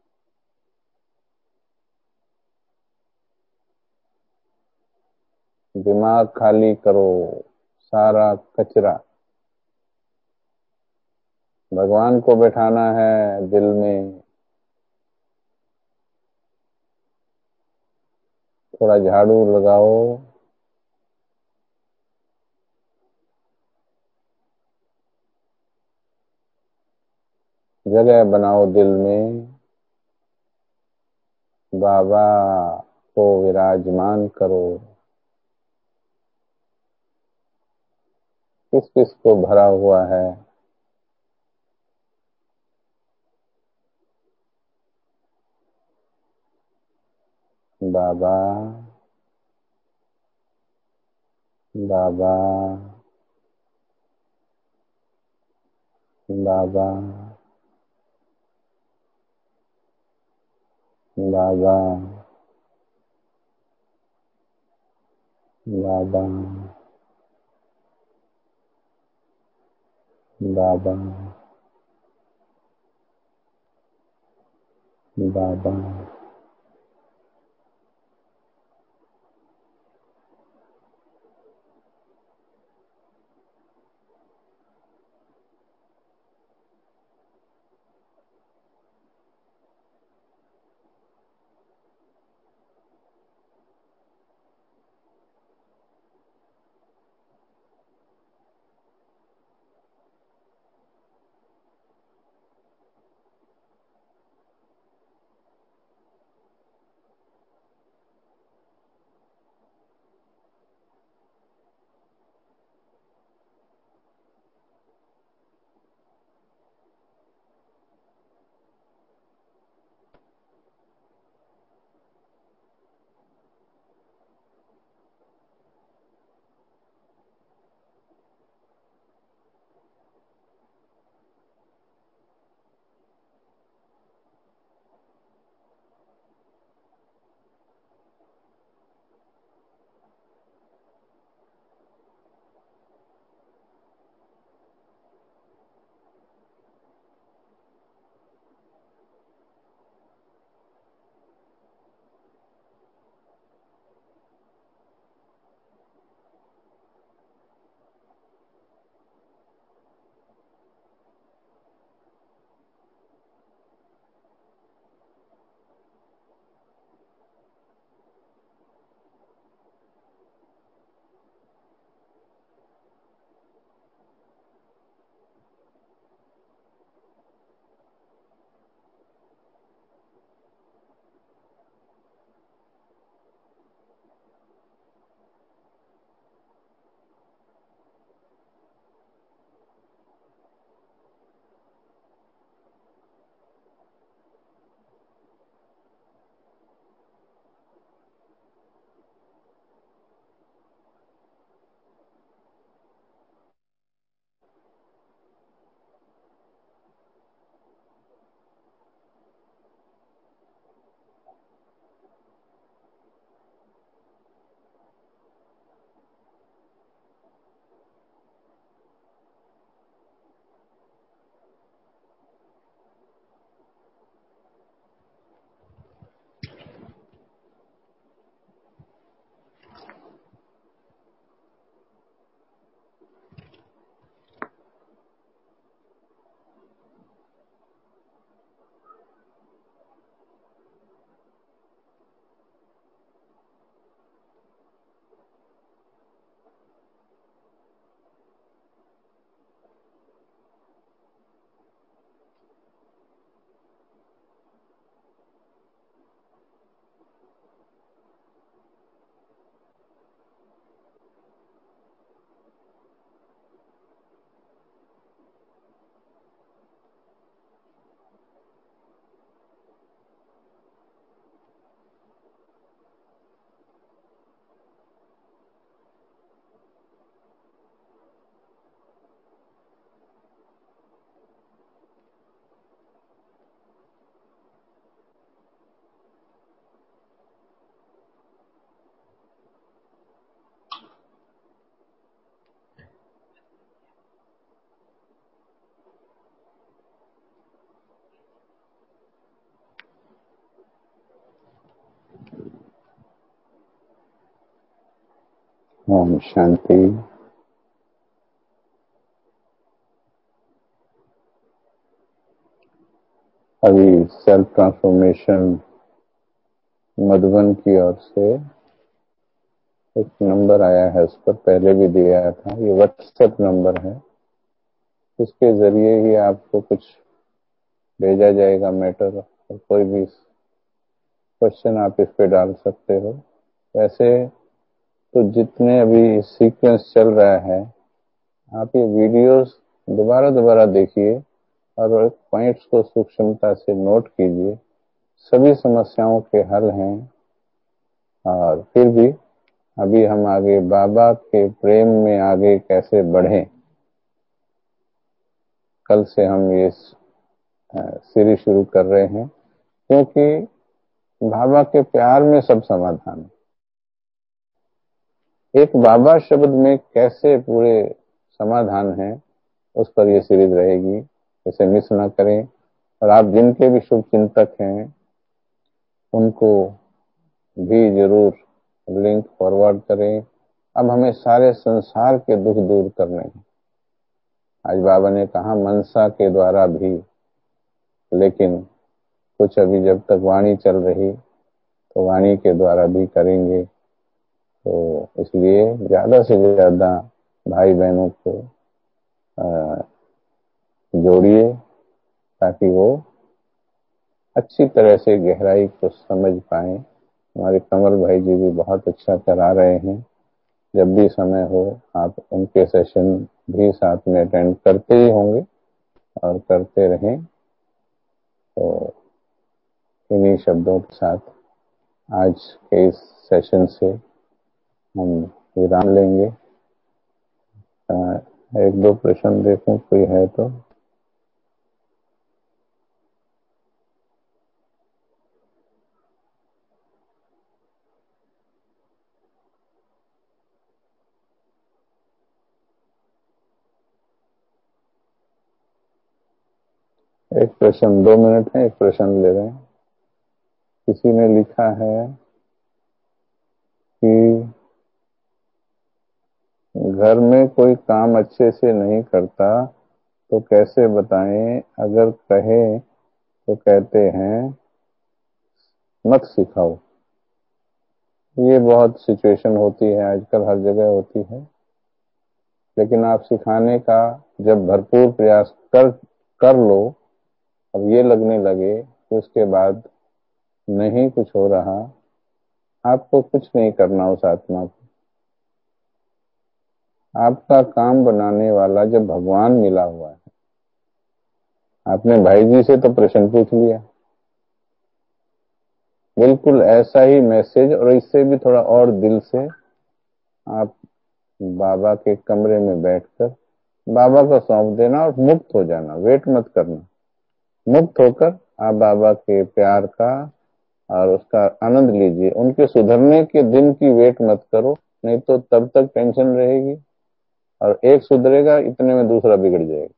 दिमाग खाली करो, सारा कचरा। भगवान को बैठाना है दिल में। थोड़ा झाड़ू लगाओ, जगह बनाओ दिल में, बाबा को विराजमान करो। किस किस को भरा हुआ है, बाबा बाबा बाबा बाबा। बाबा बाबा बाबा। ओम शांति। अभी सेल्फ ट्रांसफॉर्मेशन मधुबन की ओर से एक नंबर आया है, उस पर पहले भी दिया था। ये व्हाट्सएप नंबर है, इसके जरिए ही आपको कुछ भेजा जाएगा मैटर, और कोई भी क्वेश्चन आप इस पे डाल सकते हो। वैसे तो जितने अभी सीक्वेंस चल रहा है, आप ये वीडियोस दोबारा दोबारा देखिए और पॉइंट्स को सूक्ष्मता से नोट कीजिए। सभी समस्याओं के हल हैं। और फिर भी अभी हम आगे बाबा के प्रेम में आगे कैसे बढ़ें, कल से हम ये सीरीज शुरू कर रहे हैं, क्योंकि बाबा के प्यार में सब समाधान है। एक बाबा शब्द में कैसे पूरे समाधान है, उस पर ये सीरीज रहेगी, इसे मिस ना करें। और आप जिनके भी शुभ चिंतक हैं उनको भी जरूर लिंक फॉरवर्ड करें। अब हमें सारे संसार के दुख दूर करने हैं। आज बाबा ने कहा मनसा के द्वारा भी, लेकिन कुछ अभी जब तक वाणी चल रही तो वाणी के द्वारा भी करेंगे। तो इसलिए ज्यादा से ज्यादा भाई बहनों को जोड़िए ताकि वो अच्छी तरह से गहराई को समझ पाए। हमारे कमल भाई जी भी बहुत अच्छा करा रहे हैं। जब भी समय हो आप उनके सेशन भी साथ में अटेंड करते ही होंगे और करते रहें। तो इन्हीं शब्दों के साथ आज के इस सेशन से हम विराम लेंगे। एक दो प्रश्न देखूं कोई है तो। एक प्रश्न, 2 मिनट है, एक प्रश्न ले रहे हैं। किसी ने लिखा है कि घर में कोई काम अच्छे से नहीं करता तो कैसे बताएं, अगर कहे तो कहते हैं मत सिखाओ। ये बहुत सिचुएशन होती है, आजकल हर जगह होती है। लेकिन आप सिखाने का जब भरपूर प्रयास कर लो, अब ये लगने लगे कि उसके बाद नहीं कुछ हो रहा, आपको कुछ नहीं करना उस आत्मा को। आपका काम बनाने वाला जब भगवान मिला हुआ है, आपने भाई जी से तो प्रश्न पूछ लिया, बिल्कुल ऐसा ही मैसेज और इससे भी थोड़ा और दिल से आप बाबा के कमरे में बैठकर बाबा को सौंप देना और मुक्त हो जाना। वेट मत करना, मुक्त होकर आप बाबा के प्यार का और उसका आनंद लीजिए। उनके सुधरने के दिन की वेट मत करो, नहीं तो तब तक टेंशन रहेगी और एक सुधरेगा इतने में दूसरा बिगड़ जाएगा।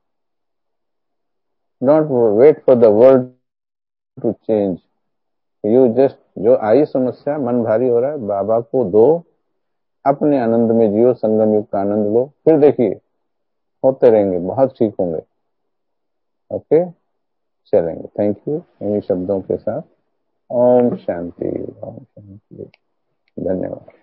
Not wait for the world to change you, just जो आई समस्या, मन भारी हो रहा है, बाबा को दो, अपने आनंद में जियो, संगम युग का आनंद लो, फिर देखिए होते रहेंगे, बहुत ठीक होंगे। ओके, चलेंगे। Thank you. इन्हीं शब्दों के साथ ओम शांति, ओम शांति। धन्यवाद।